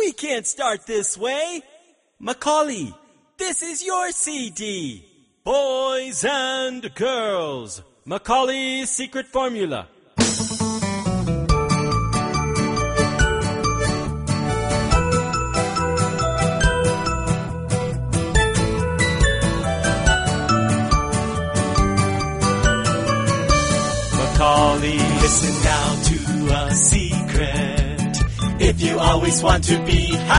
We can't start this way. Macaulay, this is your CD. Boys and girls, Macaulay's secret formula. Macaulay, listen now to a secret. If you always want to be